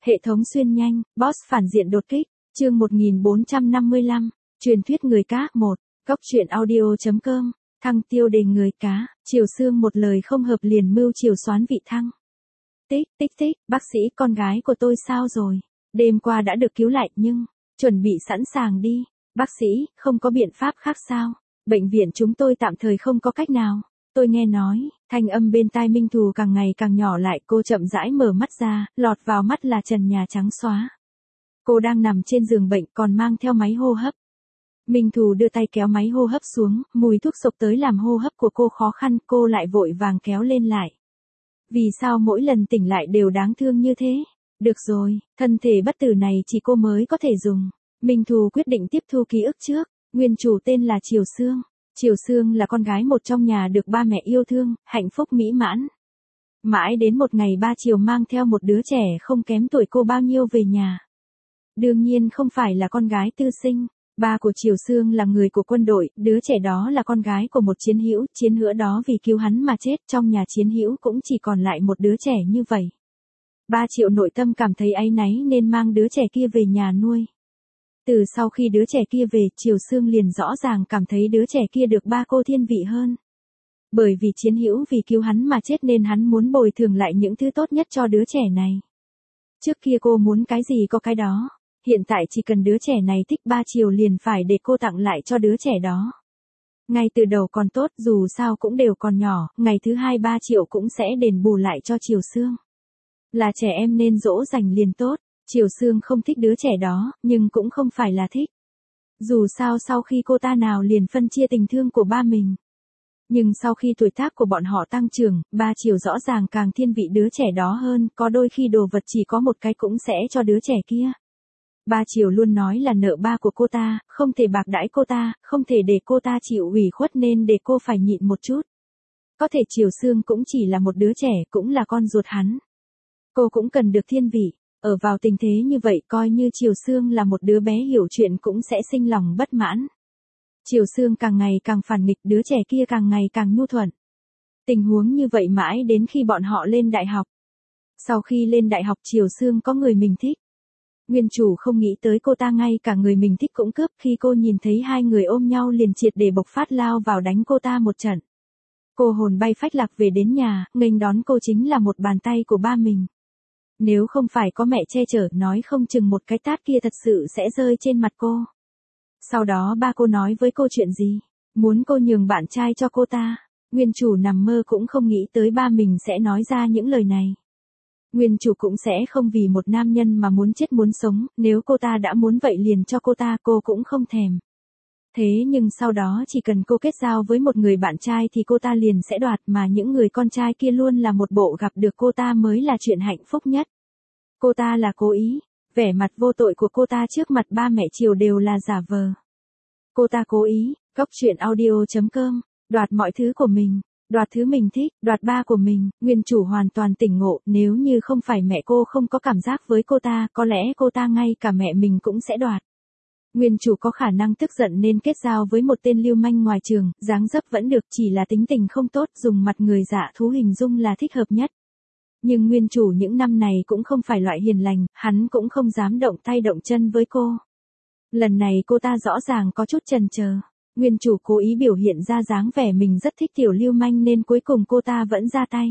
Hệ thống xuyên nhanh, boss phản diện đột kích, chương 1455, truyền thuyết người cá 1, góc truyện audio.com, thăng tiêu đề người cá, Triều Sương một lời không hợp liền mưu triều soán vị thăng. Tích, tích tích, bác sĩ con gái của tôi sao rồi? Đêm qua đã được cứu lại nhưng, chuẩn bị sẵn sàng đi. Bác sĩ, không có biện pháp khác sao? Bệnh viện chúng tôi tạm thời không có cách nào. Tôi nghe nói, thanh âm bên tai Minh Thù càng ngày càng nhỏ lại, cô chậm rãi mở mắt ra, lọt vào mắt là trần nhà trắng xóa. Cô đang nằm trên giường bệnh còn mang theo máy hô hấp. Minh Thù đưa tay kéo máy hô hấp xuống, mùi thuốc sộc tới làm hô hấp của cô khó khăn, cô lại vội vàng kéo lên lại. Vì sao mỗi lần tỉnh lại đều đáng thương như thế? Được rồi, thân thể bất tử này chỉ cô mới có thể dùng. Minh Thù quyết định tiếp thu ký ức trước, nguyên chủ tên là Triều Sương. Triều Sương là con gái một trong nhà được ba mẹ yêu thương, hạnh phúc mỹ mãn. Mãi đến một ngày ba Triều mang theo một đứa trẻ không kém tuổi cô bao nhiêu về nhà. Đương nhiên không phải là con gái tư sinh, ba của Triều Sương là người của quân đội, đứa trẻ đó là con gái của một chiến hữu đó vì cứu hắn mà chết, trong nhà chiến hữu cũng chỉ còn lại một đứa trẻ như vậy. Ba Triệu nội tâm cảm thấy áy náy nên mang đứa trẻ kia về nhà nuôi. Từ sau khi đứa trẻ kia về, Triều Sương liền rõ ràng cảm thấy đứa trẻ kia được ba cô thiên vị hơn. Bởi vì chiến hữu vì cứu hắn mà chết nên hắn muốn bồi thường lại những thứ tốt nhất cho đứa trẻ này. Trước kia cô muốn cái gì có cái đó, hiện tại chỉ cần đứa trẻ này thích ba Triều liền phải để cô tặng lại cho đứa trẻ đó. Ngay từ đầu còn tốt, dù sao cũng đều còn nhỏ, ngày thứ hai ba Triệu cũng sẽ đền bù lại cho Triều Sương. Là trẻ em nên dỗ dành liền tốt. Triều Sương không thích đứa trẻ đó, nhưng cũng không phải là thích. Dù sao sau khi cô ta nào liền phân chia tình thương của ba mình. Nhưng sau khi tuổi tác của bọn họ tăng trưởng, ba Triều rõ ràng càng thiên vị đứa trẻ đó hơn, có đôi khi đồ vật chỉ có một cái cũng sẽ cho đứa trẻ kia. Ba Triều luôn nói là nợ ba của cô ta, không thể bạc đãi cô ta, không thể để cô ta chịu ủy khuất nên để cô phải nhịn một chút. Có thể Triều Sương cũng chỉ là một đứa trẻ, cũng là con ruột hắn. Cô cũng cần được thiên vị. Ở vào tình thế như vậy coi như Triều Sương là một đứa bé hiểu chuyện cũng sẽ sinh lòng bất mãn. Triều Sương càng ngày càng phản nghịch, đứa trẻ kia càng ngày càng nhu thuận. Tình huống như vậy mãi đến khi bọn họ lên đại học. Sau khi lên đại học Triều Sương có người mình thích. Nguyên chủ không nghĩ tới cô ta ngay cả người mình thích cũng cướp, khi cô nhìn thấy hai người ôm nhau liền triệt để bộc phát lao vào đánh cô ta một trận. Cô hồn bay phách lạc về đến nhà, nghênh đón cô chính là một bàn tay của ba mình. Nếu không phải có mẹ che chở, nói không chừng một cái tát kia thật sự sẽ rơi trên mặt cô. Sau đó ba cô nói với cô chuyện gì? Muốn cô nhường bạn trai cho cô ta. Nguyên chủ nằm mơ cũng không nghĩ tới ba mình sẽ nói ra những lời này. Nguyên chủ cũng sẽ không vì một nam nhân mà muốn chết muốn sống, nếu cô ta đã muốn vậy liền cho cô ta, cô cũng không thèm. Thế nhưng sau đó chỉ cần cô kết giao với một người bạn trai thì cô ta liền sẽ đoạt, mà những người con trai kia luôn là một bộ gặp được cô ta mới là chuyện hạnh phúc nhất. Cô ta là cố ý, vẻ mặt vô tội của cô ta trước mặt ba mẹ Triều đều là giả vờ. Cô ta cố ý, góc truyện audio.com, đoạt mọi thứ của mình, đoạt thứ mình thích, đoạt ba của mình. Nguyên chủ hoàn toàn tỉnh ngộ, nếu như không phải mẹ cô không có cảm giác với cô ta, có lẽ cô ta ngay cả mẹ mình cũng sẽ đoạt. Nguyên chủ có khả năng tức giận nên kết giao với một tên lưu manh ngoài trường, dáng dấp vẫn được, chỉ là tính tình không tốt, dùng mặt người dạ thú hình dung là thích hợp nhất. Nhưng nguyên chủ những năm này cũng không phải loại hiền lành, hắn cũng không dám động tay động chân với cô. Lần này cô ta rõ ràng có chút chần chờ. Nguyên chủ cố ý biểu hiện ra dáng vẻ mình rất thích tiểu lưu manh nên cuối cùng cô ta vẫn ra tay.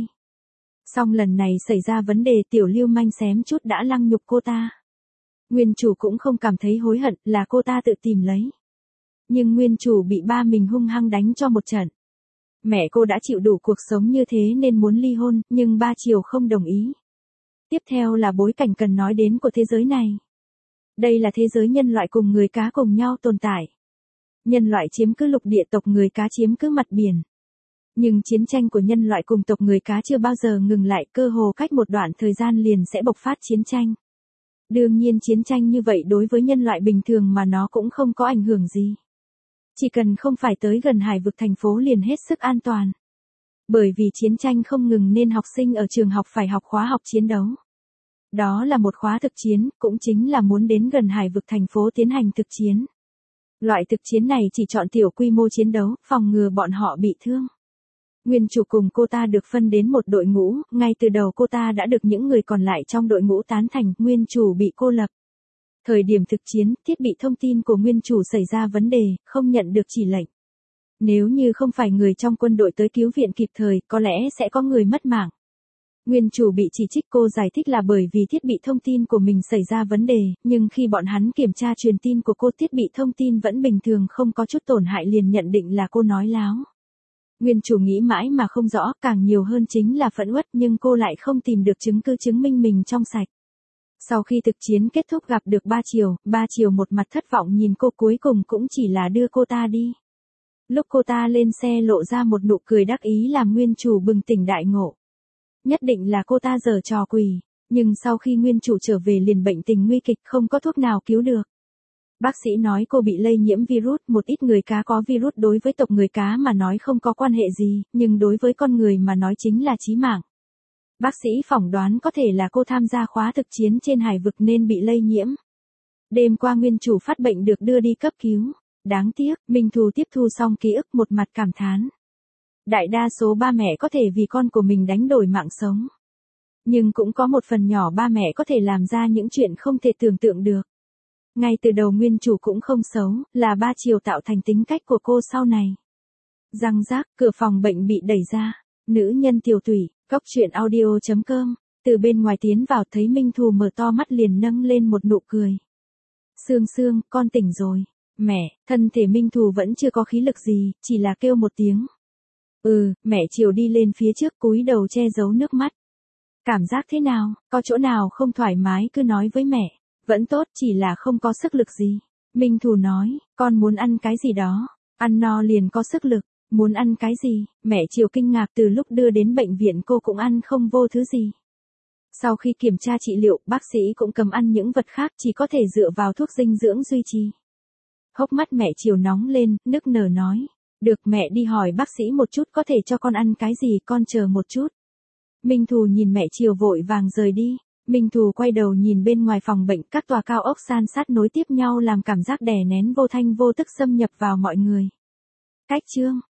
Song lần này xảy ra vấn đề, tiểu lưu manh xém chút đã lăng nhục cô ta. Nguyên chủ cũng không cảm thấy hối hận, là cô ta tự tìm lấy. Nhưng nguyên chủ bị ba mình hung hăng đánh cho một trận. Mẹ cô đã chịu đủ cuộc sống như thế nên muốn ly hôn, nhưng ba Triều không đồng ý. Tiếp theo là bối cảnh cần nói đến của thế giới này. Đây là thế giới nhân loại cùng người cá cùng nhau tồn tại. Nhân loại chiếm cứ lục địa, tộc người cá chiếm cứ mặt biển. Nhưng chiến tranh của nhân loại cùng tộc người cá chưa bao giờ ngừng lại, cơ hồ cách một đoạn thời gian liền sẽ bộc phát chiến tranh. Đương nhiên chiến tranh như vậy đối với nhân loại bình thường mà nó cũng không có ảnh hưởng gì. Chỉ cần không phải tới gần hải vực thành phố liền hết sức an toàn. Bởi vì chiến tranh không ngừng nên học sinh ở trường học phải học khóa học chiến đấu. Đó là một khóa thực chiến, cũng chính là muốn đến gần hải vực thành phố tiến hành thực chiến. Loại thực chiến này chỉ chọn tiểu quy mô chiến đấu, phòng ngừa bọn họ bị thương. Nguyên chủ cùng cô ta được phân đến một đội ngũ, ngay từ đầu cô ta đã được những người còn lại trong đội ngũ tán thành, nguyên chủ bị cô lập. Thời điểm thực chiến, thiết bị thông tin của nguyên chủ xảy ra vấn đề, không nhận được chỉ lệnh. Nếu như không phải người trong quân đội tới cứu viện kịp thời, có lẽ sẽ có người mất mạng. Nguyên chủ bị chỉ trích, cô giải thích là bởi vì thiết bị thông tin của mình xảy ra vấn đề, nhưng khi bọn hắn kiểm tra truyền tin của cô, thiết bị thông tin vẫn bình thường, không có chút tổn hại, liền nhận định là cô nói láo. Nguyên chủ nghĩ mãi mà không rõ, càng nhiều hơn chính là phẫn uất, nhưng cô lại không tìm được chứng cứ chứng minh mình trong sạch. Sau khi thực chiến kết thúc gặp được Ba Triều một mặt thất vọng nhìn cô, cuối cùng cũng chỉ là đưa cô ta đi. Lúc cô ta lên xe lộ ra một nụ cười đắc ý làm nguyên chủ bừng tỉnh đại ngộ. Nhất định là cô ta giở trò quỷ, nhưng sau khi nguyên chủ trở về liền bệnh tình nguy kịch, không có thuốc nào cứu được. Bác sĩ nói cô bị lây nhiễm virus, một ít người cá có virus đối với tộc người cá mà nói không có quan hệ gì, nhưng đối với con người mà nói chính là chí mạng. Bác sĩ phỏng đoán có thể là cô tham gia khóa thực chiến trên hải vực nên bị lây nhiễm. Đêm qua nguyên chủ phát bệnh được đưa đi cấp cứu. Đáng tiếc, Minh Thù tiếp thu xong ký ức một mặt cảm thán. Đại đa số ba mẹ có thể vì con của mình đánh đổi mạng sống. Nhưng cũng có một phần nhỏ ba mẹ có thể làm ra những chuyện không thể tưởng tượng được. Ngay từ đầu nguyên chủ cũng không xấu, là Ba Triều tạo thành tính cách của cô sau này. Răng rác, cửa phòng bệnh bị đẩy ra. Nữ nhân Tiểu Tủy, Cóc Truyện Audio.com, từ bên ngoài tiến vào thấy Minh Thù mở to mắt liền nâng lên một nụ cười. Sương Sương, con tỉnh rồi. Mẹ, thân thể Minh Thù vẫn chưa có khí lực gì, chỉ là kêu một tiếng. Mẹ Triều đi lên phía trước cúi đầu che giấu nước mắt. Cảm giác thế nào, có chỗ nào không thoải mái cứ nói với mẹ. Vẫn tốt, chỉ là không có sức lực gì. Minh Thù nói, con muốn ăn cái gì đó, ăn no liền có sức lực. Muốn ăn cái gì, mẹ Triều kinh ngạc, từ lúc đưa đến bệnh viện cô cũng ăn không vô thứ gì. Sau khi kiểm tra trị liệu, bác sĩ cũng cấm ăn những vật khác, chỉ có thể dựa vào thuốc dinh dưỡng duy trì. Hốc mắt mẹ Triều nóng lên, nức nở nói. Được, mẹ đi hỏi bác sĩ một chút có thể cho con ăn cái gì, con chờ một chút. Minh Thù nhìn mẹ Triều vội vàng rời đi. Minh Thù quay đầu nhìn bên ngoài phòng bệnh, các tòa cao ốc san sát nối tiếp nhau làm cảm giác đè nén vô thanh vô tức xâm nhập vào mọi người. Cách chương